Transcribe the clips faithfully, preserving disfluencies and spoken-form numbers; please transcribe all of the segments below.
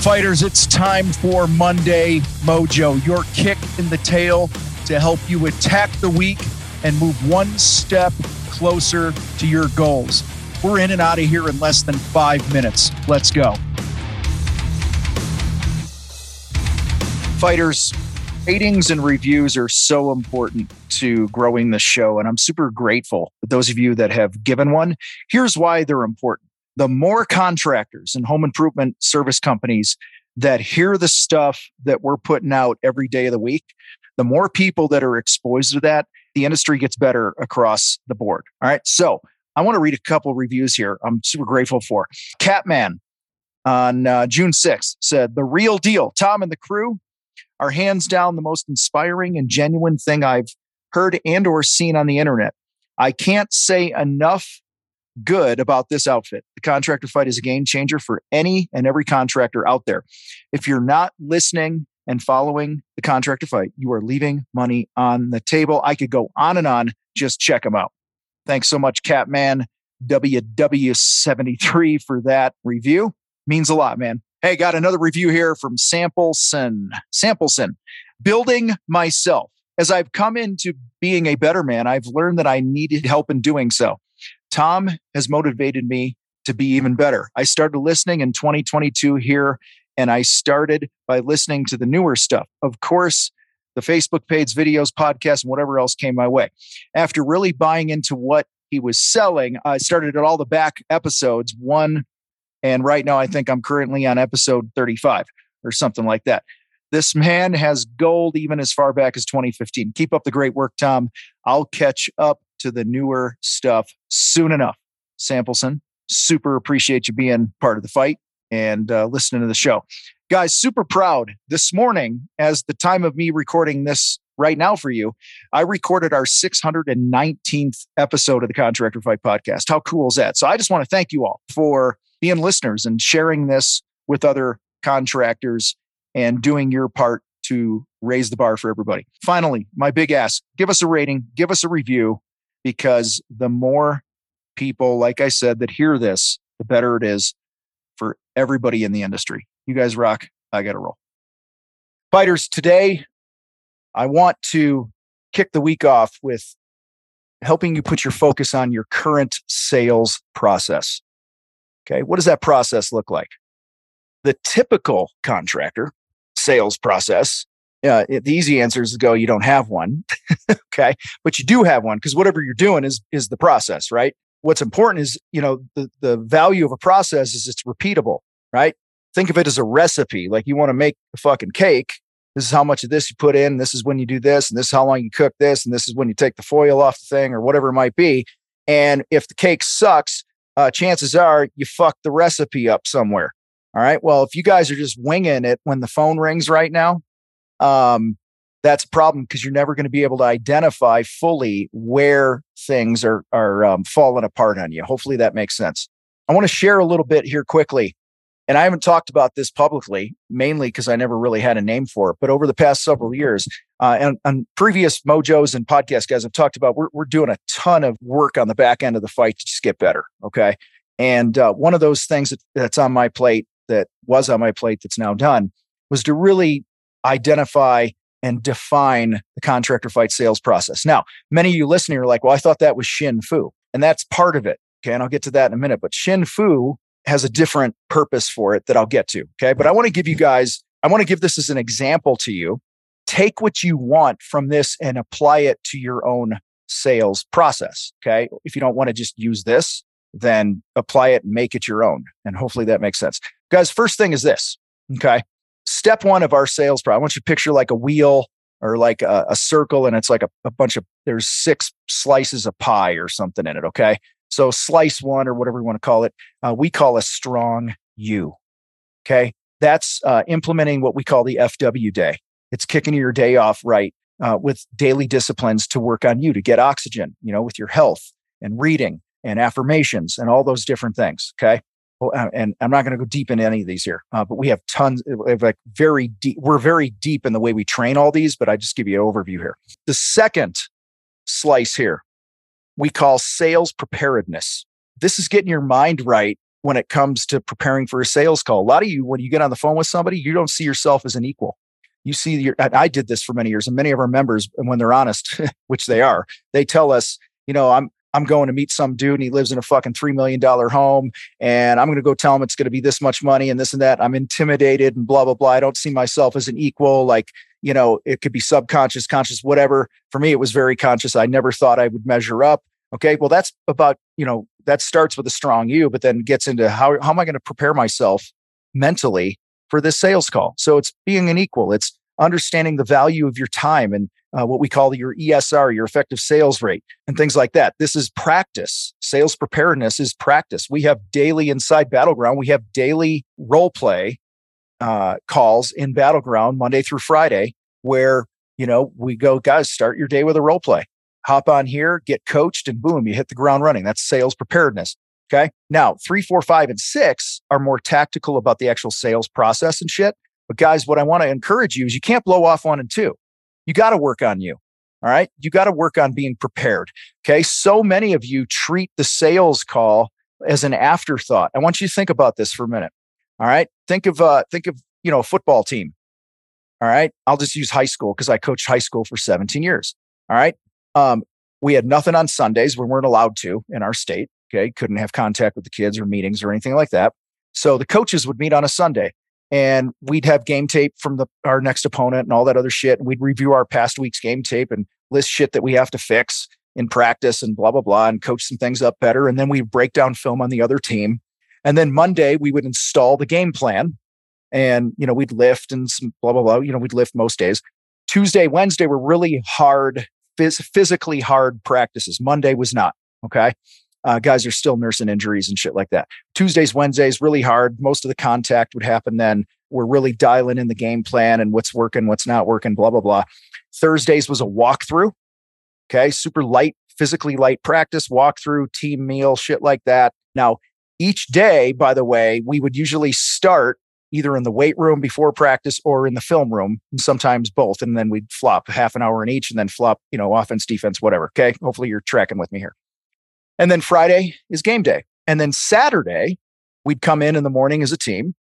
Fighters, it's time for Monday Mojo, your kick in the tail to help you attack the week and move one step closer to your goals. We're in and out of here in less than five minutes. Let's go. Fighters, ratings and reviews are so important to growing the show, and I'm super grateful for those of you that have given one. Here's why they're important. The more contractors and home improvement service companies that hear the stuff that we're putting out every day of the week, the more people that are exposed to that, the industry gets better across the board. All right. So I want to read a couple reviews here I'm super grateful for. Catman on uh, June sixth said, "The real deal. Tom and the crew are hands down the most inspiring and genuine thing I've heard and or seen on the internet. I can't say enough good about this outfit. The Contractor Fight is a game changer for any and every contractor out there. If you're not listening and following the Contractor Fight, you are leaving money on the table." I could go on and on. Just check them out. Thanks so much, Catman W W seventy-three, for that review. Means a lot, man. Hey, got another review here from Sampleson. Sampleson. "Building myself. As I've come into being a better man, I've learned that I needed help in doing so. Tom has motivated me to be even better. I started listening in twenty twenty-two here, and I started by listening to the newer stuff. Of course, the Facebook page, videos, podcasts, and whatever else came my way. After really buying into what he was selling, I started at all the back episodes, one, and right now I think I'm currently on episode thirty-five or something like that. This man has gold even as far back as twenty fifteen. Keep up the great work, Tom. I'll catch up to the newer stuff soon enough." Sampleson, super appreciate you being part of the fight and uh, listening to the show. Guys, super proud. This morning, as the time of me recording this right now for you, I recorded our six hundred nineteenth episode of the Contractor Fight podcast. How cool is that? So I just want to thank you all for being listeners and sharing this with other contractors and doing your part to raise the bar for everybody. Finally, my big ask, give us a rating, give us a review, because the more people, like I said, that hear this, the better it is for everybody in the industry. You guys rock. I got to roll. Fighters, today, I want to kick the week off with helping you put your focus on your current sales process. Okay, what does that process look like? The typical contractor sales process, uh, it, the easy answer is to go, you don't have one. Okay, but you do have one, because whatever you're doing is is the process, right? What's important is, you know, the, the value of a process is it's repeatable, right? Think of it as a recipe. Like, you want to make a fucking cake. This is how much of this you put in. This is when you do this, and this is how long you cook this, and this is when you take the foil off the thing, or whatever it might be. And if the cake sucks, uh, chances are you fucked the recipe up somewhere. All right. Well, if you guys are just winging it when the phone rings right now, um, that's a problem, because you're never going to be able to identify fully where things are are um, falling apart on you. Hopefully that makes sense. I want to share a little bit here quickly, and I haven't talked about this publicly, mainly because I never really had a name for it. But over the past several years, uh, and on previous Mojos and podcast guys, I've talked about we're we're doing a ton of work on the back end of the fight to just get better. Okay, and uh, one of those things that, that's on my plate, that was on my plate, that's now done, was to really identify and define the Contractor Fight sales process. Now, many of you listening are like, well, I thought that was Shin Fu. And that's part of it. Okay. And I'll get to that in a minute. But Shin Fu has a different purpose for it that I'll get to. Okay. But I want to give you guys, I want to give this as an example to you. Take what you want from this and apply it to your own sales process. Okay. If you don't want to just use this, then apply it and make it your own. And hopefully that makes sense. Guys, first thing is this. Okay. Step one of our sales process, I want you to picture like a wheel or like a, a circle, and it's like a, a bunch of, there's six slices of pie or something in it, okay? So slice one, or whatever you want to call it, uh, we call a strong U, okay? That's uh, implementing what we call the F W day. It's kicking your day off right uh, with daily disciplines to work on you, to get oxygen, you know, with your health and reading and affirmations and all those different things, okay? And I'm not going to go deep into any of these here, uh, but we have tons of like very deep. We're very deep in the way we train all these, but I just give you an overview here. The second slice here, we call sales preparedness. This is getting your mind right when it comes to preparing for a sales call. A lot of you, when you get on the phone with somebody, you don't see yourself as an equal. You see, your, and I did this for many years, and many of our members, and when they're honest, which they are, they tell us, you know, I'm I'm going to meet some dude and he lives in a fucking three million dollars home, and I'm going to go tell him it's going to be this much money and this and that. I'm intimidated and blah, blah, blah. I don't see myself as an equal. Like, you know, it could be subconscious, conscious, whatever. For me, it was very conscious. I never thought I would measure up. Okay. Well, that's about, you know, that starts with a strong you, but then gets into how, how am I going to prepare myself mentally for this sales call? So it's being an equal. It's understanding the value of your time and uh, what we call your E S R, your effective sales rate, and things like that. This is practice. Sales preparedness is practice. We have daily inside Battleground. We have daily role play uh, calls in Battleground Monday through Friday, where, you know, we go, guys, start your day with a role play. Hop on here, get coached, and boom, you hit the ground running. That's sales preparedness. Okay. Now, three, four, five, and six are more tactical about the actual sales process and shit. But guys, what I want to encourage you is you can't blow off one and two. You got to work on you. All right. You got to work on being prepared. Okay. So many of you treat the sales call as an afterthought. I want you to think about this for a minute. All right. Think of, uh, think of, you know, a football team. All right. I'll just use high school because I coached high school for seventeen years. All right. Um, we had nothing on Sundays. We weren't allowed to in our state. Okay. Couldn't have contact with the kids or meetings or anything like that. So the coaches would meet on a Sunday and we'd have game tape from the, our next opponent and all that other shit. And we'd review our past week's game tape and list shit that we have to fix in practice and blah, blah, blah, and coach some things up better. And then we break down film on the other team. And then Monday we would install the game plan and, you know, we'd lift and some blah, blah, blah, you know, we'd lift most days. Tuesday, Wednesday were really hard, phys- physically hard practices. Monday was not. Okay. Uh, guys are still nursing injuries and shit like that. Tuesdays, Wednesdays, really hard. Most of the contact would happen then. We're really dialing in the game plan and what's working, what's not working, blah, blah, blah. Thursdays was a walkthrough. Okay. Super light, physically light practice, walkthrough, team meal, shit like that. Now, each day, by the way, we would usually start either in the weight room before practice or in the film room, and sometimes both. And then we'd flop half an hour in each and then flop, you know, offense, defense, whatever. Okay. Hopefully you're tracking with me here. And then Friday is game day. And then Saturday, we'd come in in the morning as a team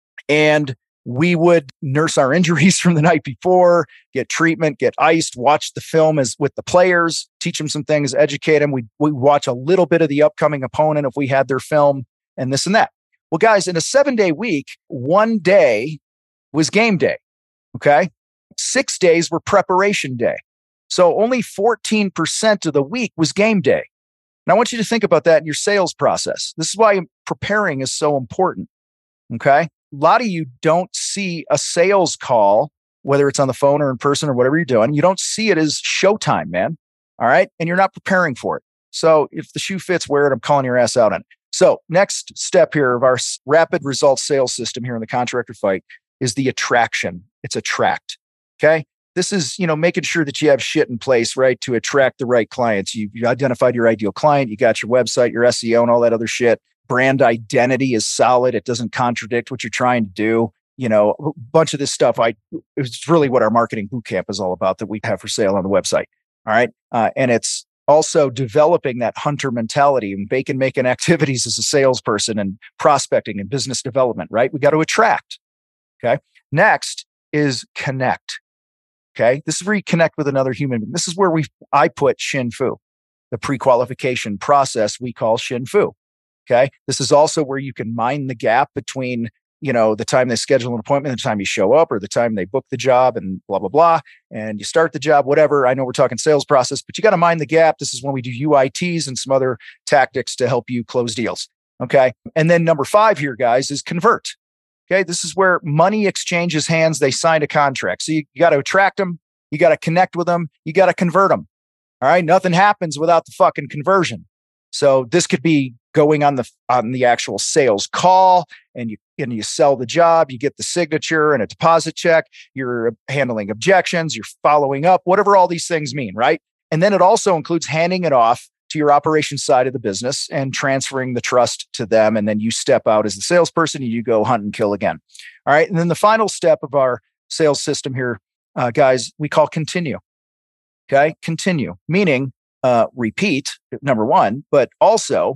and we would nurse our injuries from the night before, get treatment, get iced, watch the film as with the players, teach them some things, educate them. We'd, we'd watch a little bit of the upcoming opponent if we had their film and this and that. Well, guys, in a seven day week, one day was game day. Okay. Six days were preparation day. So only fourteen percent of the week was game day. And I want you to think about that in your sales process. This is why preparing is so important. Okay. A lot of you don't see a sales call, whether it's on the phone or in person or whatever you're doing. You don't see it as showtime, man. All right. And you're not preparing for it. So if the shoe fits, wear it. I'm calling your ass out on it. So next step here of our rapid results sales system here in the Contractor Fight is the attraction. It's attract. Okay. This is, you know, making sure that you have shit in place, right, to attract the right clients. You, you identified your ideal client. You got your website, your S E O, and all that other shit. Brand identity is solid. It doesn't contradict what you're trying to do. You know, a bunch of this stuff. I it's really what our marketing bootcamp is all about that we have for sale on the website. All right, uh, and it's also developing that hunter mentality and bacon making activities as a salesperson and prospecting and business development. Right, we got to attract. Okay, next is connect. Okay, this is where you connect with another human being. This is where we I put Shin Fu, the pre-qualification process we call Shin Fu. Okay, this is also where you can mine the gap between, you know, the time they schedule an appointment, and the time you show up, or the time they book the job, and blah blah blah, and you start the job, whatever. I know we're talking sales process, but you got to mine the gap. This is when we do U I Ts and some other tactics to help you close deals. Okay, and then number five here, guys, is convert. Okay, this is where money exchanges hands. They signed a contract. So you, you got to attract them. You got to connect with them. You got to convert them. All right. Nothing happens without the fucking conversion. So this could be going on the on the actual sales call, and you and you sell the job. You get the signature and a deposit check. You're handling objections. You're following up. Whatever all these things mean, right? And then it also includes handing it off to your operations side of the business and transferring the trust to them. And then you step out as the salesperson and you go hunt and kill again. All right. And then the final step of our sales system here, uh, guys, we call continue. Okay. Continue, meaning uh, repeat, number one, but also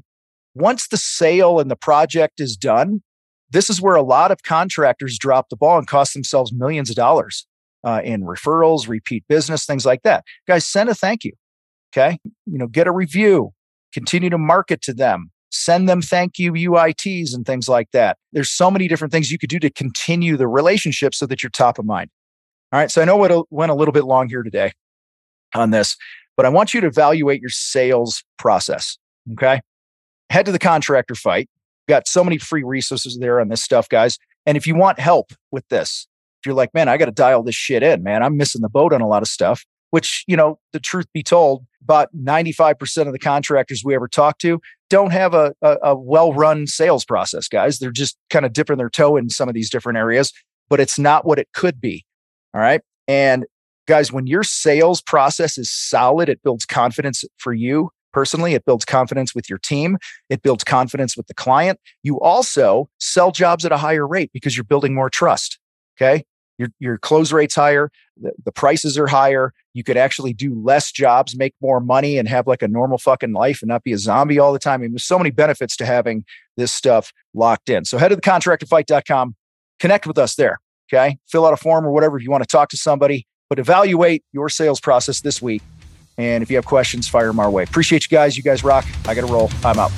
once the sale and the project is done, this is where a lot of contractors drop the ball and cost themselves millions of dollars uh, in referrals, repeat business, things like that. Guys, send a thank you. Okay. You know, get a review, continue to market to them, send them thank you U I Ts and things like that. There's so many different things you could do to continue the relationship so that you're top of mind. All right. So I know it went a little bit long here today on this, but I want you to evaluate your sales process. Okay. Head to the Contractor Fight. Got so many free resources there on this stuff, guys. And if you want help with this, if you're like, man, I got to dial this shit in, man, I'm missing the boat on a lot of stuff, which, you know, the truth be told, about ninety-five percent of the contractors we ever talk to don't have a, a, a well-run sales process, guys. They're just kind of dipping their toe in some of these different areas, but it's not what it could be. All right. And guys, when your sales process is solid, it builds confidence for you personally. It builds confidence with your team. It builds confidence with the client. You also sell jobs at a higher rate because you're building more trust. Okay. Your, your close rate's higher. The, the prices are higher. You could actually do less jobs, make more money, and have like a normal fucking life and not be a zombie all the time. I mean, there's so many benefits to having this stuff locked in. So head to the contractor fight dot com, connect with us there. Okay. Fill out a form or whatever if you want to talk to somebody, but evaluate your sales process this week. And if you have questions, fire them our way. Appreciate you guys. You guys rock. I got to roll. I'm out.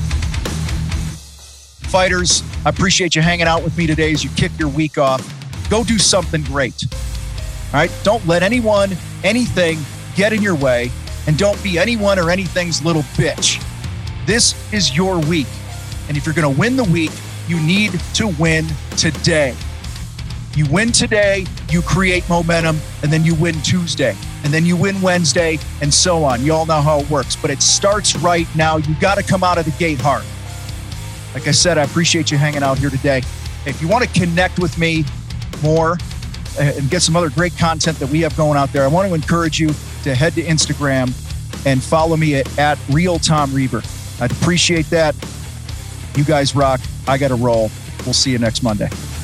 Fighters, I appreciate you hanging out with me today as you kick your week off. Go do something great. All right? Don't let anyone, anything get in your way, and don't be anyone or anything's little bitch. This is your week. And if you're going to win the week, you need to win today. You win today, you create momentum, and then you win Tuesday, and then you win Wednesday, and so on. You all know how it works, but it starts right now. You got to come out of the gate hard. Like I said, I appreciate you hanging out here today. If you want to connect with me more and get some other great content that we have going out there, I want to encourage you to head to Instagram and follow me at, at Real Tom Reber. I'd appreciate that. You guys rock. I got to roll. We'll see you next Monday.